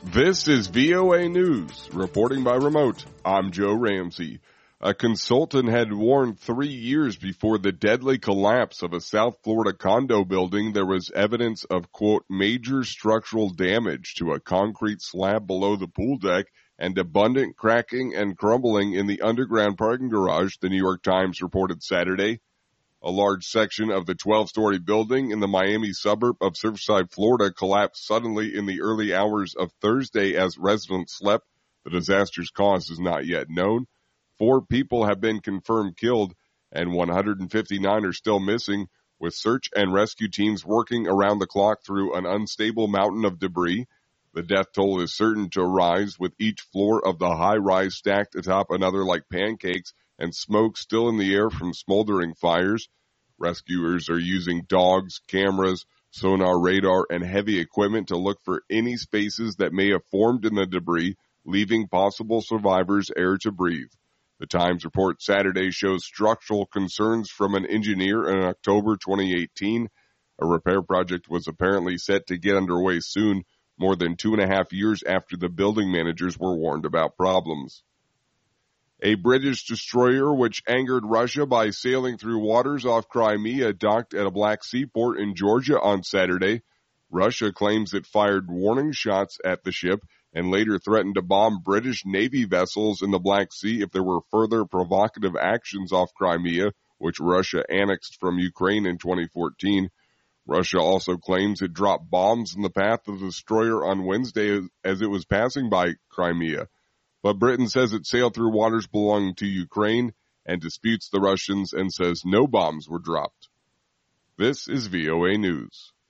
This is VOA News, reporting by remote. I'm Joe Ramsey. A consultant had warned 3 years before the deadly collapse of a South Florida condo building there was evidence of, quote, major structural damage to a concrete slab below the pool deck and abundant cracking and crumbling in the underground parking garage, the New York Times reported Saturday. A large section of the 12-story building in the Miami suburb of Surfside, Florida, collapsed suddenly in the early hours of Thursday as residents slept. The disaster's cause is not yet known. 4 people have been confirmed killed, and 159 are still missing, with search and rescue teams working around the clock through an unstable mountain of debris. The death toll is certain to rise, with each floor of the high-rise stacked atop another like pancakes, and smoke still in the air from smoldering fires. Rescuers are using dogs, cameras, sonar radar, and heavy equipment to look for any spaces that may have formed in the debris, leaving possible survivors air to breathe. The Times report Saturday shows structural concerns from an engineer in October 2018. A repair project was apparently set to get underway soon, more than 2.5 years after the building managers were warned about problems. A British destroyer which angered Russia by sailing through waters off Crimea docked at a Black Sea port in Georgia on Saturday. Russia claims it fired warning shots at the ship and later threatened to bomb British Navy vessels in the Black Sea if there were further provocative actions off Crimea, which Russia annexed from Ukraine in 2014. Russia also claims it dropped bombs in the path of the destroyer on Wednesday as it was passing by Crimea. But Britain says it sailed through waters belonging to Ukraine and disputes the Russians and says no bombs were dropped. This is VOA News.